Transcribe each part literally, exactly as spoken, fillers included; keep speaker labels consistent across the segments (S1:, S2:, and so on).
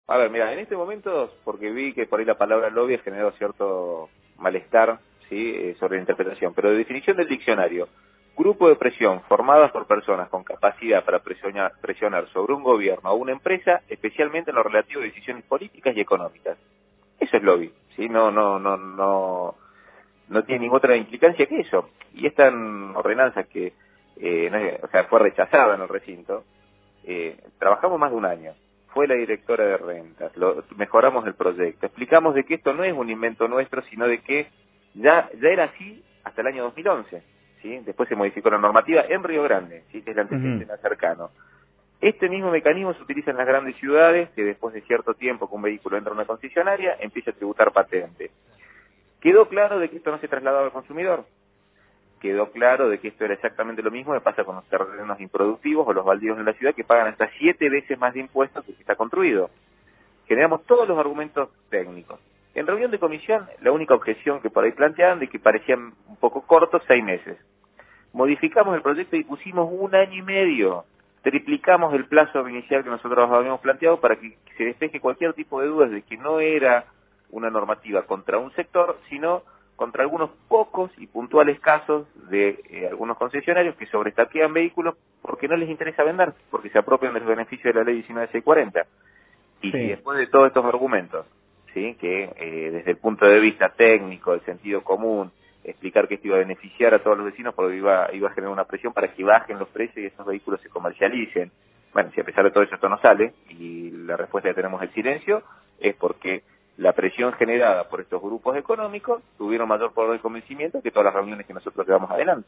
S1: A ver, mira, en este momento, porque vi que por ahí la palabra lobby ha generado cierto malestar, ¿sí?, eh, sobre la interpretación, pero de definición del diccionario, grupo de presión formadas por personas con capacidad para presionar, presionar sobre un gobierno o una empresa, especialmente en lo relativo a decisiones políticas y económicas. Eso es lobby, ¿sí? No, no, no, no, no tiene ninguna otra implicancia que eso. Y esta ordenanza que, eh, no es- o sea, fue rechazada en el recinto, eh, trabajamos más de un año. Fue la directora de rentas, lo, mejoramos el proyecto, explicamos de que esto no es un invento nuestro, sino de que ya, ya era así hasta el año dos mil once, ¿sí? Después se modificó la normativa en Río Grande, ¿sí?, que es el antecedente
S2: Ujú.
S1: más cercano. Este mismo mecanismo se utiliza en las grandes ciudades, que después de cierto tiempo que un vehículo entra a una concesionaria, empieza a tributar patente. Quedó claro de que esto no se trasladaba al consumidor. Quedó claro de que esto era exactamente lo mismo que pasa con los terrenos improductivos o los baldíos en la ciudad, que pagan hasta siete veces más de impuestos que el que está construido. Generamos todos los argumentos técnicos. En reunión de comisión, la única objeción que por ahí planteaban, de que parecían un poco cortos, seis meses. Modificamos el proyecto y pusimos un año y medio. Triplicamos el plazo inicial que nosotros habíamos planteado para que se despeje cualquier tipo de dudas de que no era una normativa contra un sector, sino contra algunos pocos y puntuales casos de eh, algunos concesionarios que sobreestaquean vehículos porque no les interesa vender, porque se apropian de los beneficios de la ley diecinueve mil seiscientos cuarenta. Y si
S2: Sí.
S1: después de todos estos argumentos, ¿sí?, que eh, desde el punto de vista técnico, del sentido común, explicar que esto iba a beneficiar a todos los vecinos porque iba, iba a generar una presión para que bajen los precios y esos vehículos se comercialicen. Bueno, si a pesar de todo eso esto no sale, y la respuesta que tenemos es el silencio, es porque la presión generada por estos grupos económicos tuvieron mayor poder de convencimiento que todas las reuniones que nosotros llevamos adelante.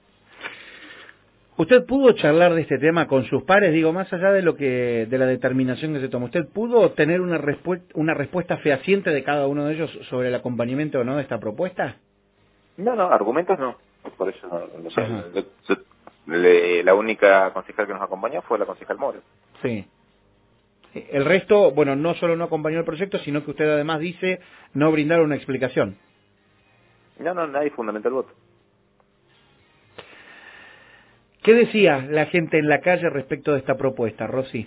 S2: ¿Usted pudo charlar de este tema con sus pares? Digo, más allá de lo que, de la determinación que se tomó, ¿usted pudo tener una respuesta, una respuesta fehaciente de cada uno de ellos sobre el acompañamiento o no de esta propuesta?
S1: No, no, argumentos no. Por eso no, no sé,
S2: Ajá.
S1: yo- yo- le- la única concejal que nos acompañó fue la concejal Moro.
S2: Sí. El resto, bueno, no solo no acompañó el proyecto, sino que usted además dice no brindar una explicación.
S1: No, no, nadie fundamentó el voto.
S2: ¿Qué decía la gente en la calle respecto de esta propuesta, Rosy?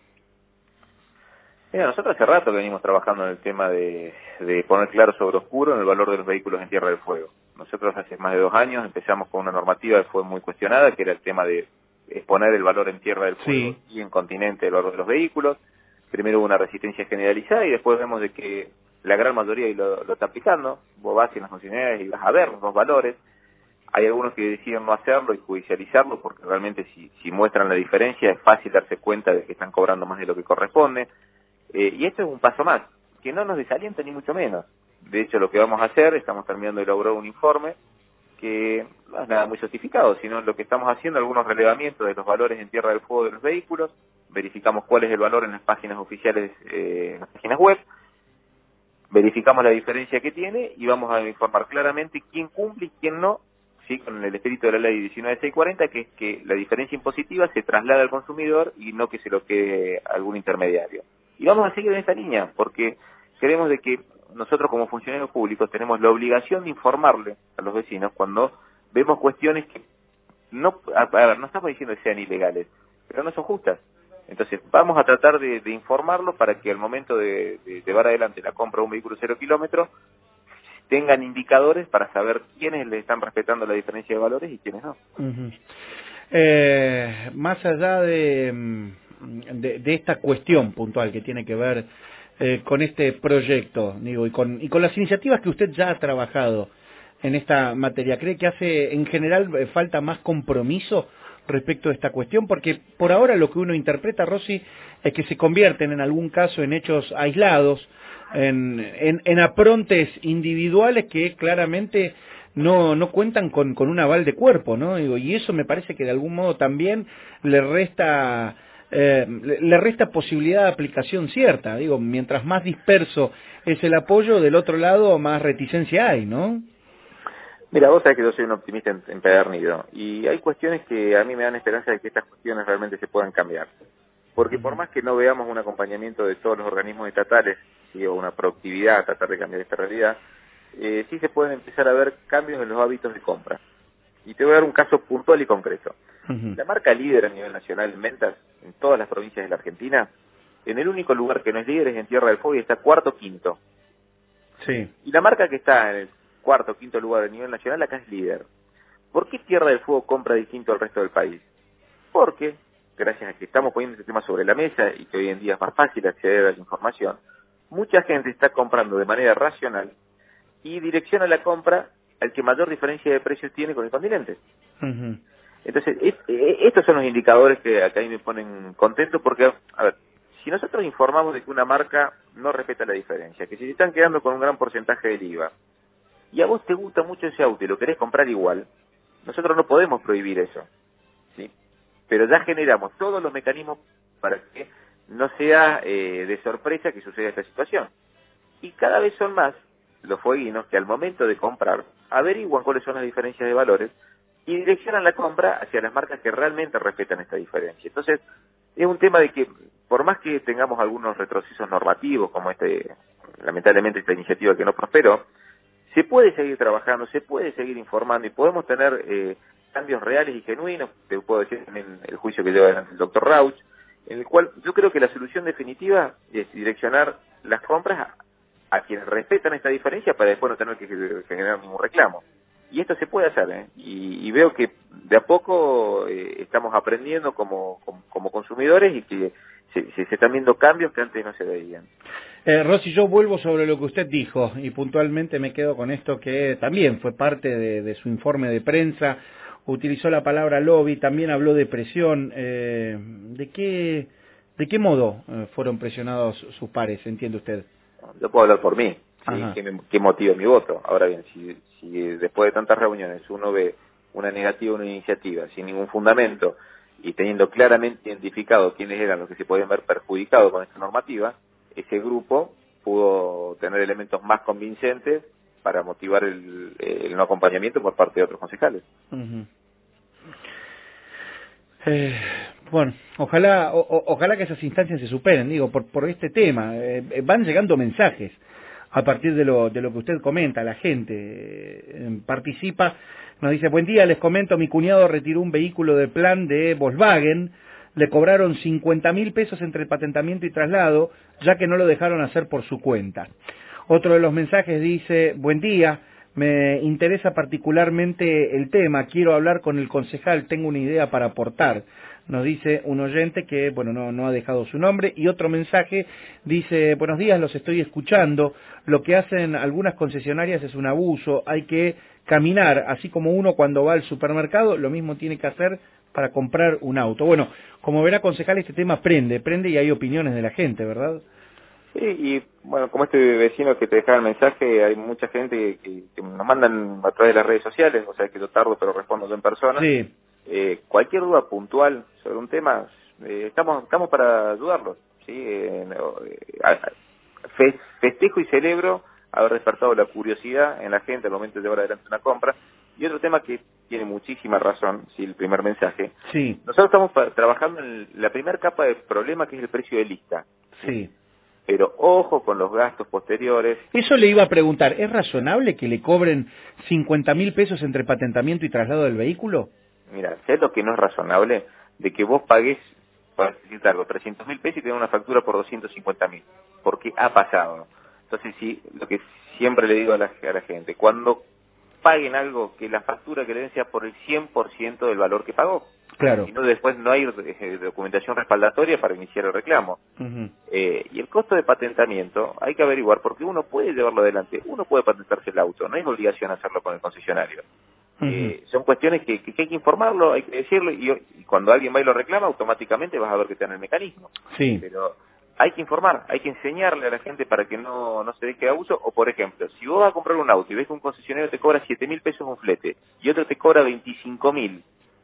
S1: Mira, nosotros hace rato que venimos trabajando en el tema de, de poner claro sobre oscuro en el valor de los vehículos en Tierra del Fuego. Nosotros hace más de dos años empezamos con una normativa que fue muy cuestionada, que era el tema de exponer el valor en Tierra del Fuego
S2: Sí.
S1: y en continente el valor de los vehículos. Primero hubo una resistencia generalizada y después vemos de que la gran mayoría lo, lo está aplicando. Vos vas en las funcionalidades y vas a ver los valores. Hay algunos que deciden no hacerlo y judicializarlo porque realmente si, si muestran la diferencia es fácil darse cuenta de que están cobrando más de lo que corresponde. Eh, y esto es un paso más, que no nos desalienta ni mucho menos. De hecho, lo que vamos a hacer, estamos terminando de elaborar un informe que no es nada muy certificado, sino lo que estamos haciendo, algunos relevamientos de los valores en Tierra del Fuego de los vehículos, verificamos cuál es el valor en las páginas oficiales, eh, en las páginas web, verificamos la diferencia que tiene y vamos a informar claramente quién cumple y quién no, sí, con el espíritu de la ley diecinueve mil seiscientos cuarenta, que es que la diferencia impositiva se traslada al consumidor y no que se lo quede a algún intermediario. Y vamos a seguir en esta línea, porque creemos de que nosotros como funcionarios públicos tenemos la obligación de informarle a los vecinos cuando vemos cuestiones que no, a, a ver, no estamos diciendo que sean ilegales, pero no son justas. Entonces vamos a tratar de, de informarlos para que al momento de, de llevar adelante la compra de un vehículo cero kilómetros tengan indicadores para saber quiénes le están respetando la diferencia de valores y quiénes no.
S2: Ujú. Eh, más allá de, mm, de, de esta cuestión puntual que tiene que ver eh, con este proyecto, digo, y con, y con las iniciativas que usted ya ha trabajado en esta materia, ¿cree que hace en general eh, falta más compromiso respecto a esta cuestión? Porque por ahora lo que uno interpreta, Rosy, es que se convierten en algún caso en hechos aislados, en, en, en aprontes individuales que claramente no no cuentan con, con un aval de cuerpo, ¿no? Digo, y eso me parece que de algún modo también le resta eh, le, le resta posibilidad de aplicación cierta. Digo, mientras más disperso es el apoyo, del otro lado más reticencia hay, ¿no?
S1: Mira, vos sabés que yo soy un optimista em- empedernido y hay cuestiones que a mí me dan esperanza de que estas cuestiones realmente se puedan cambiar. Porque por
S2: Ujú.
S1: más que no veamos un acompañamiento de todos los organismos estatales, ¿sí?, o una proactividad a tratar de cambiar esta realidad, eh, sí se pueden empezar a ver cambios en los hábitos de compra. Y te voy a dar un caso puntual y concreto.
S2: Ujú.
S1: La marca líder a nivel nacional en ventas en todas las provincias de la Argentina en el único lugar que no es líder es en Tierra del Fuego y está cuarto quinto.
S2: Sí.
S1: Y la marca que está en el cuarto quinto lugar a nivel nacional acá es líder. ¿Por qué Tierra del Fuego compra distinto al resto del país? Porque, gracias a que estamos poniendo este tema sobre la mesa y que hoy en día es más fácil acceder a la información, mucha gente está comprando de manera racional y direcciona la compra al que mayor diferencia de precios tiene con el continente.
S2: Uh-huh.
S1: Entonces, es, eh, estos son los indicadores que acá me ponen contento porque, a ver, si nosotros informamos de que una marca no respeta la diferencia, que si se están quedando con un gran porcentaje del I V A, y a vos te gusta mucho ese auto y lo querés comprar igual, nosotros no podemos prohibir eso, ¿sí? Pero ya generamos todos los mecanismos para que no sea eh, de sorpresa que suceda esta situación. Y cada vez son más los fueguinos que al momento de comprar averiguan cuáles son las diferencias de valores y direccionan la compra hacia las marcas que realmente respetan esta diferencia. Entonces, es un tema de que, por más que tengamos algunos retrocesos normativos, como este, lamentablemente esta iniciativa que no prosperó, se puede seguir trabajando, se puede seguir informando y podemos tener eh, cambios reales y genuinos. Te puedo decir también el juicio que lleva adelante el doctor Rauch, en el cual yo creo que la solución definitiva es direccionar las compras a, a quienes respetan esta diferencia para después no tener que generar ningún reclamo. Y esto se puede hacer, ¿eh? y, y veo que de a poco eh, estamos aprendiendo como, como, como consumidores y que se, se, se están viendo cambios que antes no se veían.
S2: Eh, Rossi, yo vuelvo sobre lo que usted dijo y puntualmente me quedo con esto que también fue parte de, de su informe de prensa. Utilizó la palabra lobby, también habló de presión. Eh, ¿de qué de qué modo eh, fueron presionados sus pares, entiende usted?
S1: Yo puedo hablar por mí, ¿sí? ¿Qué, me, qué motiva mi voto? Ahora bien, si, si después de tantas reuniones uno ve una negativa, una iniciativa sin ningún fundamento y teniendo claramente identificado quiénes eran los que se podían ver perjudicados con esta normativa, ese grupo pudo tener elementos más convincentes para motivar el, el no acompañamiento por parte de otros concejales.
S2: Uh-huh. Eh, bueno, ojalá o, ojalá que esas instancias se superen, digo, por, por este tema. Eh, van llegando mensajes a partir de lo, de lo que usted comenta, la gente eh, participa, nos dice, buen día, les comento, mi cuñado retiró un vehículo de plan de Volkswagen, le cobraron cincuenta mil pesos entre patentamiento y traslado, ya que no lo dejaron hacer por su cuenta. Otro de los mensajes dice, buen día, me interesa particularmente el tema, quiero hablar con el concejal, tengo una idea para aportar. Nos dice un oyente que, bueno, no, no ha dejado su nombre. Y otro mensaje dice, buenos días, los estoy escuchando. Lo que hacen algunas concesionarias es un abuso. Hay que caminar, así como uno cuando va al supermercado, lo mismo tiene que hacer para comprar un auto. Bueno, como verá, concejal, este tema prende, prende y hay opiniones de la gente, ¿verdad?
S1: Sí, y bueno, como este vecino que te dejaba el mensaje, hay mucha gente que, que nos mandan a través de las redes sociales, o sea que yo tardo pero respondo yo en persona.
S2: Sí.
S1: Eh, cualquier duda puntual sobre un tema, eh, estamos estamos para ayudarlos, ¿sí? Eh, eh, fe, festejo y celebro haber despertado la curiosidad en la gente al momento de llevar adelante una compra. Y otro tema que tiene muchísima razón, sí, el primer mensaje.
S2: Sí.
S1: Nosotros estamos pa- trabajando en la primera capa del problema, que es el precio de lista.
S2: Sí.
S1: Pero ojo con los gastos posteriores.
S2: Eso le iba a preguntar, ¿es razonable que le cobren cincuenta mil pesos entre patentamiento y traslado del vehículo?
S1: Mira, ¿sabes lo que no es razonable? De que vos pagues, para decirte algo, trescientos mil pesos y tenés una factura por doscientos cincuenta mil. Porque ha pasado. Entonces, sí, lo que siempre le digo a la, a la gente, cuando paguen algo, que la factura que le den sea por el cien por ciento del valor que pagó.
S2: Claro.
S1: Si no, después no hay eh, documentación respaldatoria para iniciar el reclamo. Uh-huh. Eh, y el costo de patentamiento hay que averiguar, porque uno puede llevarlo adelante, uno puede patentarse el auto, no hay obligación a hacerlo con el concesionario. Uh-huh. Eh, son cuestiones que, que hay que informarlo, hay que decirlo, y, y cuando alguien va y lo reclama, automáticamente vas a ver que está en el mecanismo.
S2: Sí.
S1: Pero hay que informar, hay que enseñarle a la gente para que no, no se deje de abuso. O, por ejemplo, si vos vas a comprar un auto y ves que un concesionario te cobra siete mil pesos un flete y otro te cobra veinticinco mil,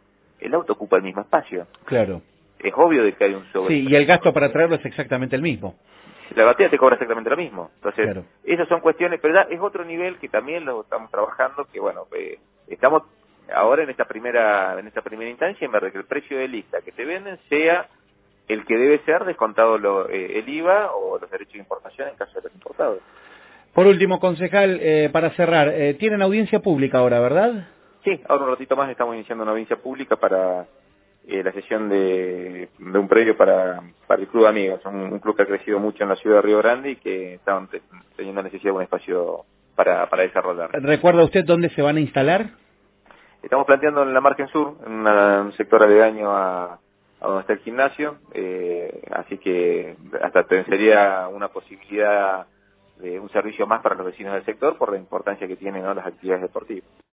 S1: el auto ocupa el mismo espacio.
S2: Claro.
S1: Es obvio de que hay un sobre.
S2: Sí, y el gasto para traerlo es exactamente el mismo.
S1: La batería te cobra exactamente lo mismo. Entonces,
S2: claro.
S1: Esas son cuestiones, pero ya es otro nivel que también lo estamos trabajando, que bueno, eh, estamos ahora en esta primera en esta primera instancia en ver de que el precio de lista que te venden sea el que debe ser descontado lo, eh, el I V A o los derechos de importación en caso de los importados.
S2: Por último, concejal, eh, para cerrar, eh, tienen audiencia pública ahora, ¿verdad?
S1: Sí, ahora un ratito más estamos iniciando una audiencia pública para eh, la cesión de, de un predio para, para el Club de Amigos, un, un club que ha crecido mucho en la ciudad de Río Grande y que estaban te, teniendo necesidad de un espacio para, para desarrollar.
S2: ¿Recuerda usted dónde se van a instalar?
S1: Estamos planteando en la Margen Sur, en una, un sector aledaño a, a donde está el gimnasio, eh, así que hasta sería una posibilidad de un servicio más para los vecinos del sector por la importancia que tienen, ¿no?, las actividades deportivas.